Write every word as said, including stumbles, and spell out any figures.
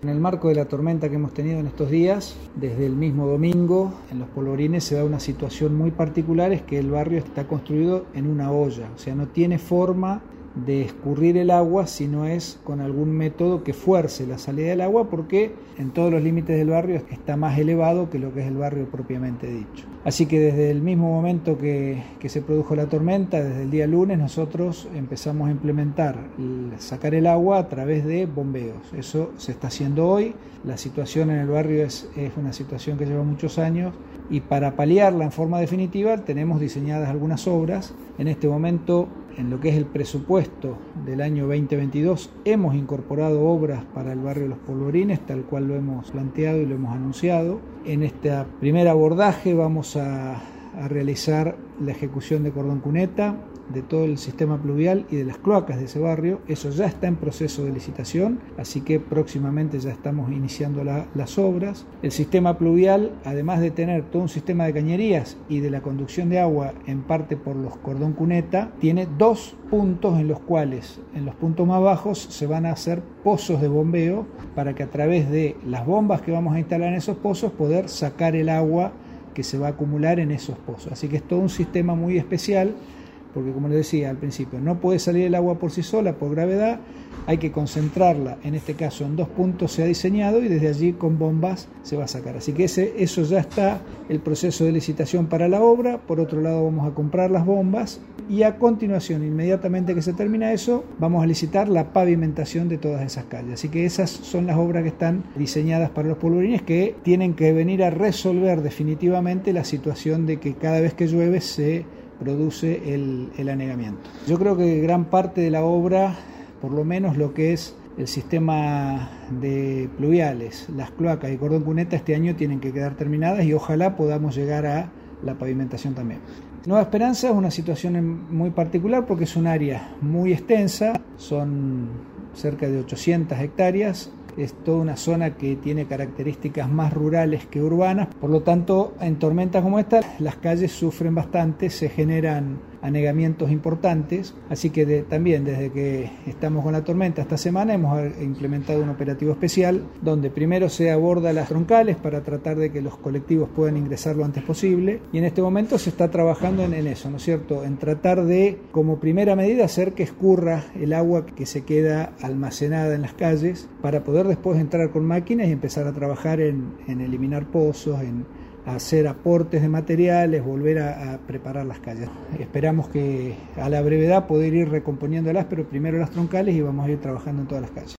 En el marco de la tormenta que hemos tenido en estos días, desde el mismo domingo, en Los Polvorines se da una situación muy particular, es que el barrio está construido en una olla, o sea, no tiene forma de escurrir el agua si no es con algún método que fuerce la salida del agua, porque en todos los límites del barrio está más elevado que lo que es el barrio propiamente dicho. Así que desde el mismo momento que, que se produjo la tormenta, desde el día lunes, nosotros empezamos a implementar, el, sacar el agua a través de bombeos. Eso se está haciendo hoy. La situación en el barrio es, es una situación que lleva muchos años y para paliarla en forma definitiva tenemos diseñadas algunas obras. En este momento, en lo que es el presupuesto del año veinte veintidós, hemos incorporado obras para el barrio de Los Polvorines, tal cual lo hemos planteado y lo hemos anunciado. En este primer abordaje vamos a, a realizar la ejecución de cordón cuneta, de todo el sistema pluvial y de las cloacas de ese barrio. Eso ya está en proceso de licitación, así que próximamente ya estamos iniciando la, las obras. El sistema pluvial, además de tener todo un sistema de cañerías y de la conducción de agua en parte por los cordón cuneta, tiene dos puntos en los cuales, en los puntos más bajos, se van a hacer pozos de bombeo para que a través de las bombas que vamos a instalar en esos pozos poder sacar el agua que se va a acumular en esos pozos. Así que es todo un sistema muy especial, porque como les decía al principio, no puede salir el agua por sí sola, por gravedad, hay que concentrarla, en este caso en dos puntos se ha diseñado y desde allí con bombas se va a sacar. Así que ese, eso ya está, el proceso de licitación para la obra. Por otro lado vamos a comprar las bombas y a continuación, inmediatamente que se termina eso, vamos a licitar la pavimentación de todas esas calles. Así que esas son las obras que están diseñadas para Los Polvorines, que tienen que venir a resolver definitivamente la situación de que cada vez que llueve se produce el, el anegamiento. Yo creo que gran parte de la obra, por lo menos lo que es el sistema de pluviales, las cloacas y cordón cuneta, este año tienen que quedar terminadas y ojalá podamos llegar a la pavimentación también. Nueva Esperanza es una situación muy particular porque es un área muy extensa, son cerca de ochocientas hectáreas. Es toda una zona que tiene características más rurales que urbanas, por lo tanto, en tormentas como esta, las calles sufren bastante, se generan anegamientos importantes, así que de, también desde que estamos con la tormenta esta semana hemos implementado un operativo especial donde primero se aborda las troncales para tratar de que los colectivos puedan ingresar lo antes posible, y en este momento se está trabajando en, en eso, ¿no es cierto?, en tratar de, como primera medida, hacer que escurra el agua que se queda almacenada en las calles para poder después entrar con máquinas y empezar a trabajar en, en eliminar pozos, en hacer aportes de materiales, volver a, a preparar las calles. Esperamos que a la brevedad poder ir recomponiéndolas, pero primero las troncales, y vamos a ir trabajando en todas las calles.